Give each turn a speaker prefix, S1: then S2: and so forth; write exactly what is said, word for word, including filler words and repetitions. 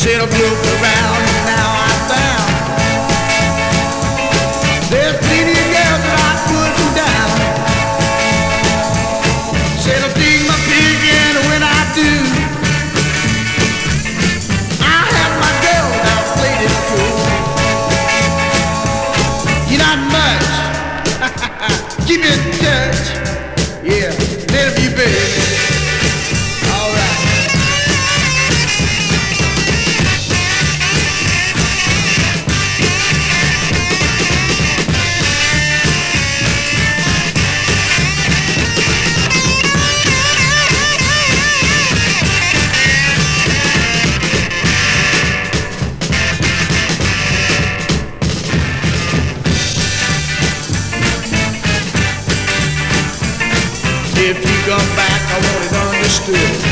S1: Said I've looked around and now I found there's plenty of girls that I couldn't down. Said I'll dig my pig in when I do. I have my girl now played it cool. You're not much. Keep in touch. Yeah, that'll be baby. All right. If you come back, I want it understood.